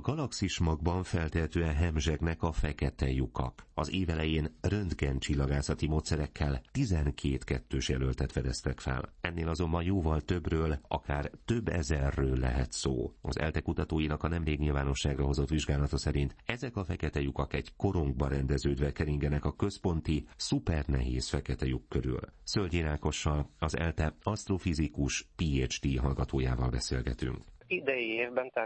galaxis magban feltehetően hemzsegnek a fekete lyukak. Az év elején röntgencsillagászati módszerekkel 12 kettős jelöltet fedeztek fel. Ennél azonban jóval többről, akár több ezerről lehet szó. Az ELTE kutatóinak a nemrég nyilvánosságra hozott vizsgálata szerint ezek a fekete lyukak egy korongba rendeződve keringenek a központi, szupernehéz fekete lyuk körül. Szölgyén Ákossal, az ELTE asztrofizikus PhD hallgatójával beszélgetünk. Idei évben, tehát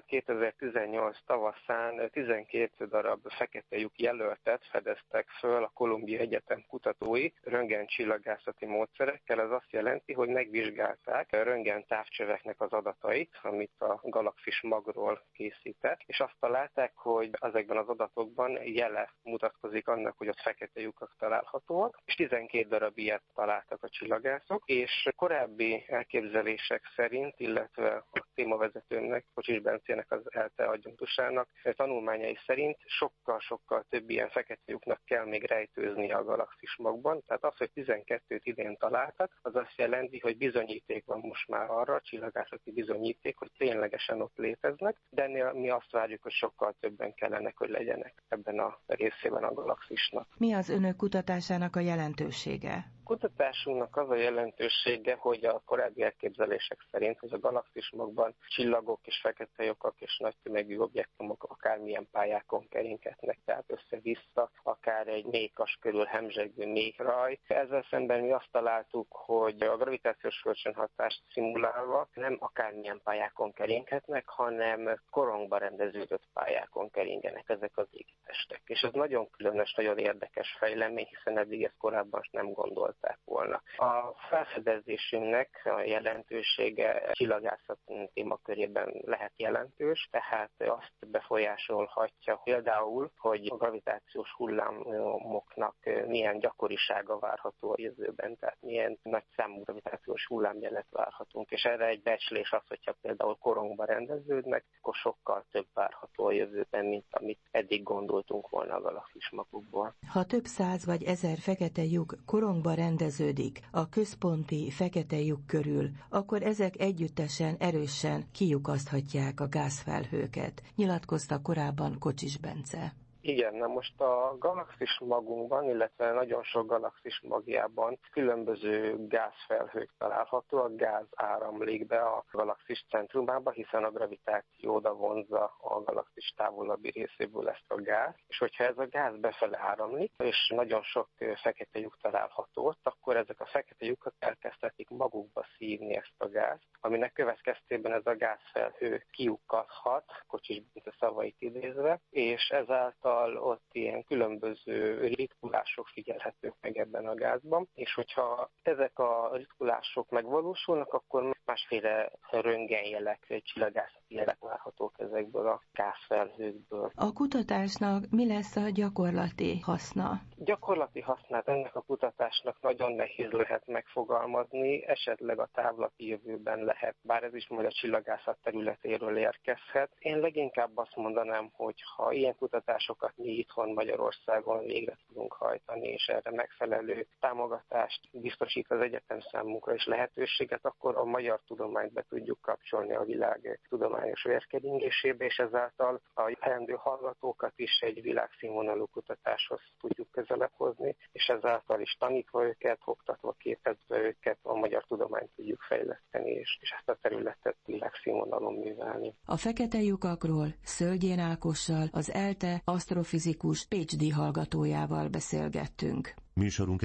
2018 tavaszán 12 darab fekete lyuk jelöltet fedeztek föl a Columbia Egyetem kutatói röntgencsillagászati módszerekkel. Ez azt jelenti, hogy megvizsgálták a röntgen távcsöveknek az adatait, amit a galaxis magról készített, és azt találták, hogy ezekben az adatokban jele mutatkozik annak, hogy ott fekete lyukak találhatóak, és 12 darab ilyet találtak a csillagászok, és korábbi elképzelések szerint, illetve a témavezetőnek, Kocsis Bencének, az ELTE adjunktusának tanulmányai szerint sokkal több ilyen fekete lyuknak kell még rejtőzni a galaxis magban. Tehát az, hogy 12-t idén találtak, az azt jelenti, hogy bizonyíték van most már arra, csillagászati bizonyíték, hogy ténylegesen ott léteznek, de ennél mi azt várjuk, hogy sokkal többen kellene, hogy legyenek ebben a részében a galaxisnak. Mi az önök kutatásának a jelentősége? Kutatásunknak az a jelentősége, hogy a korábbi elképzelések szerint, hogy a galaxis magban csillagok és fekete lyukak és nagy tömegű objektumok akármilyen pályákon keringhetnek, tehát össze-vissza, akár egy méhkas körül hemzsegő méhraj. Ezzel szemben mi azt találtuk, hogy a gravitációs kölcsönhatást szimulálva nem akármilyen pályákon keringhetnek, hanem korongba rendeződött pályákon keringenek ezek az égitestek. És ez nagyon különös, nagyon érdekes fejlemény, hiszen eddig ezt korábban nem gondolták volna. A felfedezésünknek a jelentősége csillagászat témakörében lehet jelentős, tehát azt befolyásolhatja például, hogy a gravitációs hullámoknak milyen gyakorisága várható a jövőben, tehát milyen nagy számú gravitációs hullámjelet várhatunk, és erre egy becslés az, hogyha például korongba rendeződnek, akkor sokkal több várható a jövőben, mint amit eddig gondoltunk volna a galaxis magukból. Ha több száz vagy ezer fekete lyuk korongba rendeződik a központi fekete lyuk körül, akkor ezek együttesen erősen kilyukaszthatják a gázfelhőket, nyilatkozta korábban Kocsis Bence. Igen, na most a galaxis magunkban, illetve nagyon sok galaxis magjában különböző gázfelhők találhatóak, gáz áramlik be a galaxis centrumába, hiszen a gravitáció oda vonzza a galaxis távolabbi részéből ezt a gáz, és hogyha ez a gáz befele áramlik, és nagyon sok fekete lyuk található ott, akkor ezek a fekete lyukak elkezdhetik magukba szívni ezt a gázt, aminek következtében ez a gázfelhő kiukkadhat, Kocsis Bence szavait idézve, és ezáltal ott ilyen különböző ritkulások figyelhetők meg ebben a gázban, és hogyha ezek a ritkulások megvalósulnak, akkor másféle röntgenjelek, csillagászati jelek várhatók ezekből a gázfelhőkből. A kutatásnak mi lesz a gyakorlati haszna? Gyakorlati hasznát ennek a kutatásnak nagyon nehéz lehet megfogalmazni, esetleg a távlati jövőben lehet, bár ez is majd a csillagászat területéről érkezhet. Én leginkább azt mondanám, hogy ha ilyen kutatásokat mi itthon Magyarországon végre tudunk hajtani, és erre megfelelő támogatást biztosít az egyetem számunkra és lehetőséget, akkor a magyar tudományt be tudjuk kapcsolni a világ tudományos vérkeringésébe, és ezáltal a leendő hallgatókat is egy világszínvonalú kutatáshoz tudjuk közelebb hozni, és ezáltal is tanítva őket, oktatva, képezve őket a magyar tudományt tudjuk fejleszteni, és ezt a területet világszínvonalon művelni. A fekete lyukakról Szölgyén Ákossal, az ELTE asztrofizikus PhD hallgatójával beszélgettünk. Műsorunk